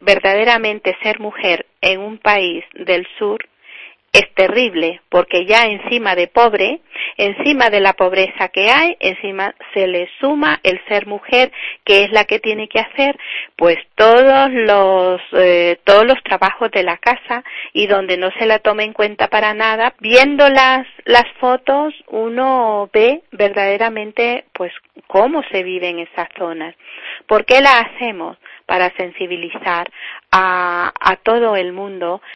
verdaderamente ser mujer en un país del sur es terrible, porque ya encima de pobre, encima de la pobreza que hay, encima se le suma el ser mujer, que es la que tiene que hacer pues todos los trabajos de la casa, y donde no se la toma en cuenta para nada. Viendo las fotos uno ve verdaderamente pues cómo se vive en esas zonas. ¿Por qué la hacemos? Para sensibilizar a todo el mundo